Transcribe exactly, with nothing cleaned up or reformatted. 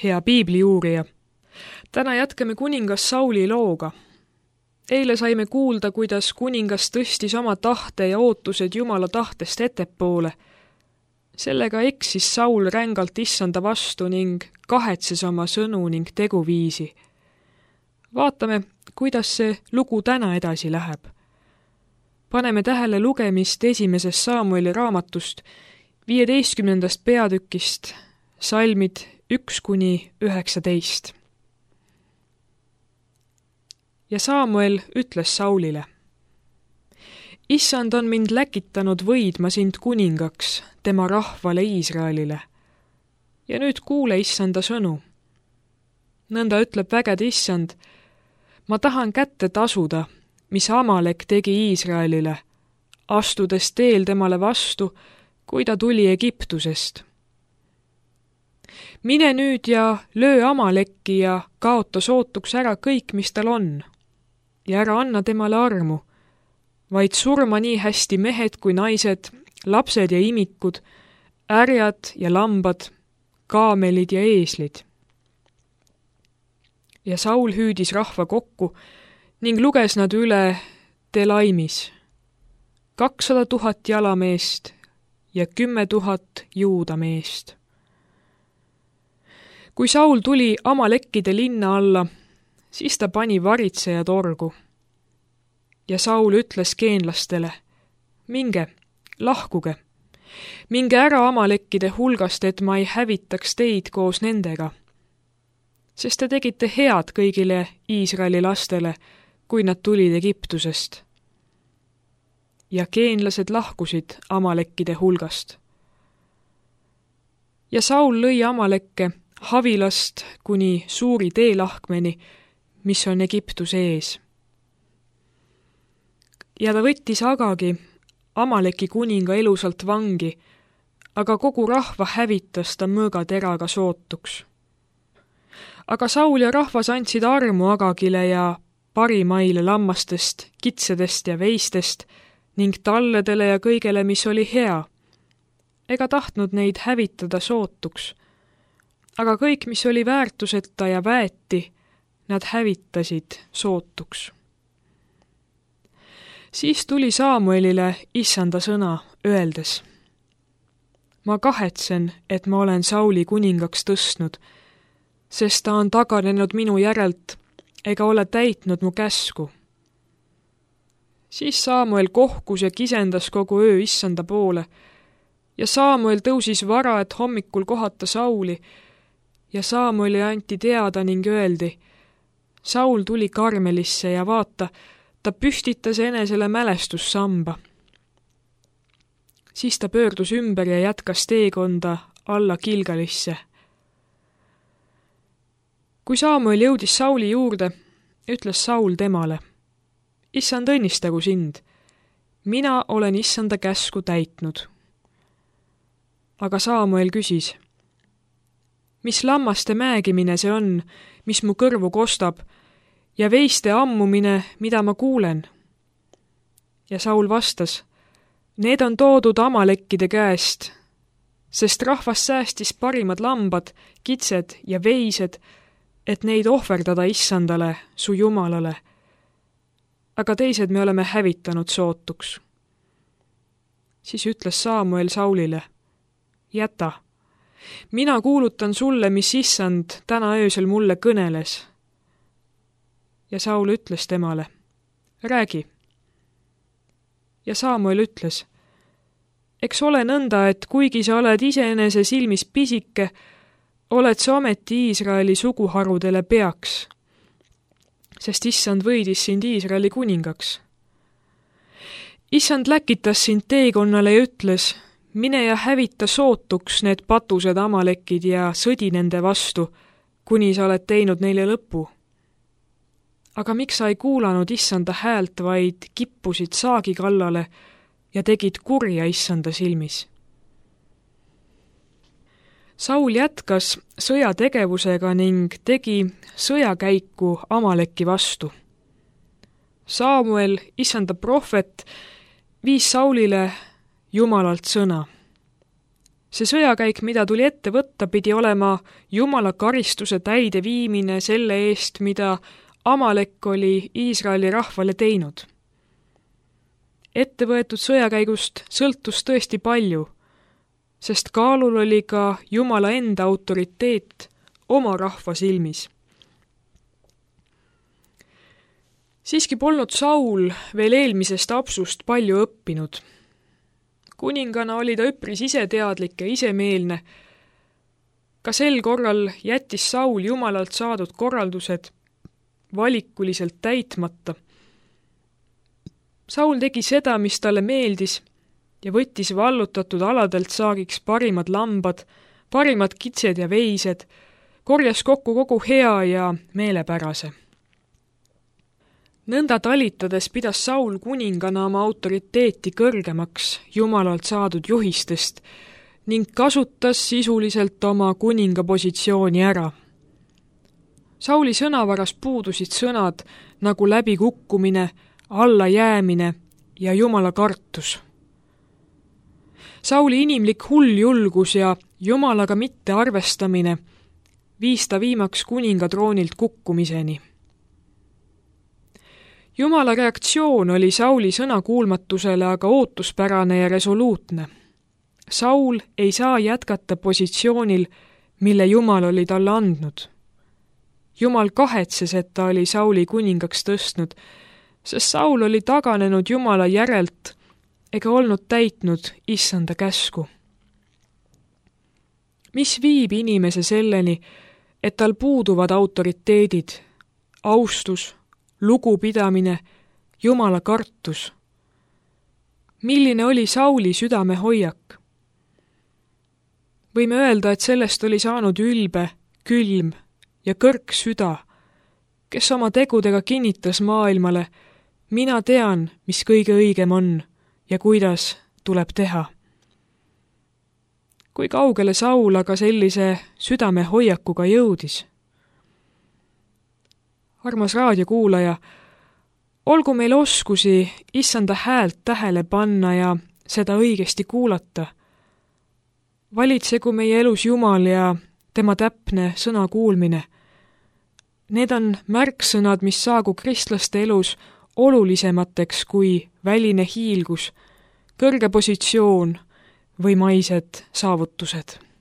hea piibliuurija! Täna jätkame kuningas Sauli looga. Eile saime kuulda, kuidas kuningas tõstis oma tahte ja ootused Jumala tahtest ettepoole. Sellega eksis Saul rängalt issanda vastu ning kahetses oma sõnu ning teguviisi. Vaatame, kuidas see lugu täna edasi läheb. Paneme tähele lugemist esimesest Saamueli raamatust, viieteistkümnendast peatükist, salmid üks kuni üheksateist. Ja Saamuel ütles Saulile: Issand on mind läkitanud võidma sind kuningaks, tema rahvale Iisraelile. Ja nüüd kuule issanda sõnu. Nõnda ütleb vägede issand: ma tahan kätte tasuda, mis Amalek tegi Iisraelile, astudes teel temale vastu, kui ta tuli Egiptusest. Mine nüüd ja löö Amalekki ja kaota sootuks ära kõik, mis tal on, ja ära anna temale armu, vaid surma nii hästi mehed kui naised, lapsed ja imikud, ärjad ja lambad, kaamelid ja eeslid. Ja Saul hüüdis rahva kokku ning luges nad üle Telaimis, kakssada tuhat jalameest ja kümme tuhat juudameest. Kui Saul tuli Amalekkide linna alla, siis ta pani varitsejad orgu. Ja Saul ütles geenlastele: minge, lahkuge, minge ära Amalekkide hulgast, et ma ei hävitaks teid koos nendega. Sest te tegite head kõigile Iisraeli lastele, kui nad tulid Egiptusest. Ja geenlased lahkusid Amalekkide hulgast. Ja Saul lõi Amalekke Havilast kuni suuri teelahkmeni, mis on Egiptuse ees. Ja ta võttis Agagi, Amaleki kuninga elusalt vangi, aga kogu rahva hävitas ta mõõgateraga sootuks. Aga Saul ja rahvas andsid armu Agagile ja parimaile lammastest, kitsedest ja veistest ning talledele ja kõigele, mis oli hea. Ega tahtnud neid hävitada sootuks. Aga kõik, mis oli väärtuseta ja väeti, nad hävitasid sootuks. Siis tuli Saamuelile issanda sõna, öeldes: ma kahetsen, et ma olen Sauli kuningaks tõstnud, sest ta on taganenud minu järelt ega ole täitnud mu käsku. Siis Saamuel kohkus ja kisendas kogu öö issanda poole ja Saamuel tõusis vara, et hommikul kohata Sauli ja Saamueli anti teada ning öeldi: Saul tuli Karmelisse ja vaata, ta püstitas enesele mälestussamba. Siis ta pöördus ümber ja jätkas teekonda alla Gilgalisse. Kui Saamuel jõudis Sauli juurde, ütles Saul temale: issand õnnistagu sind, mina olen issanda käsku täitnud. Aga Saamuel küsis: mis lammaste mäegimine see on, mis mu kõrvu kostab, ja veiste ammumine, mida ma kuulen? Ja Saul vastas: need on toodud Amalekkide käest, sest rahvas säästis parimad lambad, kitsed ja veised, et neid ohverdada issandale, su Jumalale. Aga teised me oleme hävitanud sootuks. Siis ütles Saamuel Saulile: jäta, mina kuulutan sulle, mis issand täna öösel mulle kõneles. Ja Saul ütles temale: räägi. Ja Saamuel ütles: eks ole nõnda, et kuigi sa oled iseenese silmis pisike, oled sa ometi Iisraeli suguharudele peaks, sest issand võidis sind Iisraeli kuningaks. Issand läkitas sind teekonnale ja ütles: mine ja hävita sootuks need patused Amalekid ja sõdi nende vastu, kuni sa oled teinud neile lõpu. Aga miks sa ei kuulanud issanda häält, vaid kippusid saagi kallale ja tegid kurja issanda silmis? Saul jätkas sõjategevusega ning tegi sõjakäiku Amaleki vastu. Saamuel, issanda prohvet, viis Saulile Jumalalt sõna. See sõjakäik, mida tuli ette võtta, pidi olema Jumala karistuse täideviimine selle eest, mida Amalek oli Iisraeli rahvale teinud. Ettevõetud sõjakäigust sõltus tõesti palju, sest kaalul oli ka Jumala enda autoriteet oma rahva silmis. Siiski polnud Saul veel eelmisest apsust palju õppinud. Kuningana oli ta üpris iseteadlik ja isemeelne. Ka sel korral jättis Saul Jumalalt saadud korraldused valikuliselt täitmata. Saul tegi seda, mis talle meeldis ja võttis vallutatud aladelt saagiks parimad lambad, parimad kitsed ja veised, korjas kokku kogu hea ja meelepärase. Nõnda talitades pidas Saul kuningana oma autoriteeti kõrgemaks Jumalalt saadud juhistest ning kasutas sisuliselt oma kuninga positsiooni ära. Sauli sõnavaras puudusid sõnad nagu läbikukkumine, allajäämine ja Jumala kartus. Sauli inimlik hulljulgus ja Jumalaga mitte arvestamine viis ta viimaks kuningatroonilt kukkumiseni. Jumala reaktsioon oli Sauli sõnakuulmatusele aga ootuspärane ja resoluutne. Saul ei saa jätkata positsioonil, mille Jumal oli talle andnud. Jumal kahetses, et ta oli Sauli kuningaks tõstnud, sest Saul oli taganenud Jumala järelt ega olnud täitnud issanda käsku. Mis viib inimese selleni, et tal puuduvad autoriteedid, austus, lugupidamine, Jumala kartus? Milline oli Sauli südame hoiak? Võime öelda, et sellest oli saanud ülbe, külm ja kõrg süda, kes oma tegudega kinnitas maailmale, mina tean, mis kõige õigem on ja kuidas tuleb teha. Kui kaugele Saul aga sellise südame hoiakuga jõudis? Armas raadiokuulaja, olgu meil oskusi issanda häält tähele panna ja seda õigesti kuulata. Valitsegu meie elus Jumal ja tema täpne sõna kuulmine. Need on märksõnad, mis saagu kristlaste elus olulisemateks kui väline hiilgus, kõrge positsioon või maised saavutused.